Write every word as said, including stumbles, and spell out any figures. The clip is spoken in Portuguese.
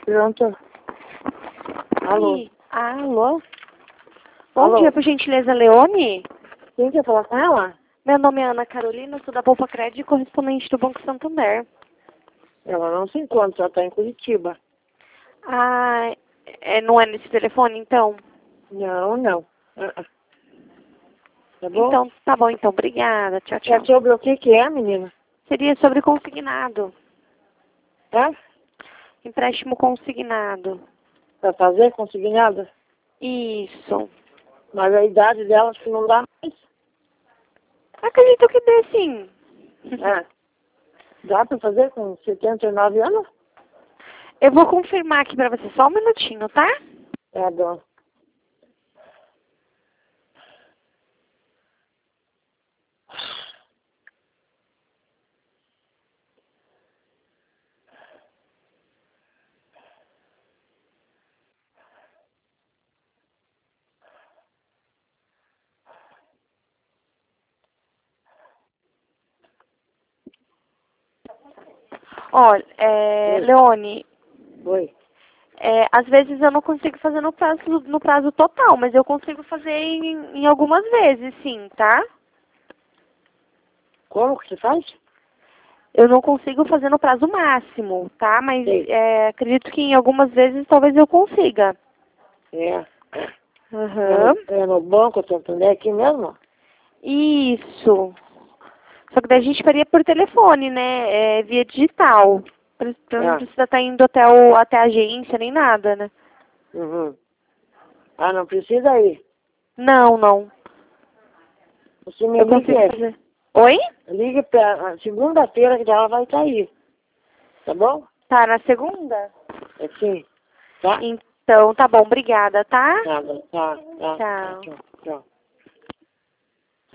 Pronto. Alô? Oi. Alô? Bom Alô? dia, por gentileza, Leone. Quem quer falar com ela? Meu nome é Ana Carolina, sou da Poupa Crédito e correspondente do Banco Santander. Ela não se encontra, ela está em Curitiba. Ah, é, não é nesse telefone, então? Não, não. Ah, ah. Tá bom? Então, tá bom, então. Obrigada. Tchau, tchau. É sobre o que que é, menina? Seria sobre consignado. Tá? Empréstimo consignado. Pra fazer consignada? Isso. Mas a idade dela acho que não dá mais. Acredito que dê, sim. É. Dá pra fazer com setenta e nove anos? Eu vou confirmar aqui pra você. Só um minutinho, tá? É, dona. Olha, é, Oi. Leone, Oi. é, às vezes eu não consigo fazer no prazo, no prazo total, mas eu consigo fazer em, em algumas vezes, sim, tá? Como que você faz? Eu não consigo fazer no prazo máximo, tá? Mas Sei. é, acredito que em algumas vezes talvez eu consiga. É. É Aham. no, é no banco Santander aqui mesmo? Isso. Só que daí a gente faria por telefone, né? É, via digital. Pra, pra não É. precisa estar indo até, o, até a agência nem nada, né? Uhum. Ah, não precisa ir. Não, não. Você me Eu liga consigo aí. fazer. Oi? Ligue pra segunda-feira que ela vai estar aí. Tá bom? Tá, na segunda? É sim. Tá? Então, tá bom. Obrigada, tá? Nada. Tá, tá, tá. Tchau. Tchau. Tchau.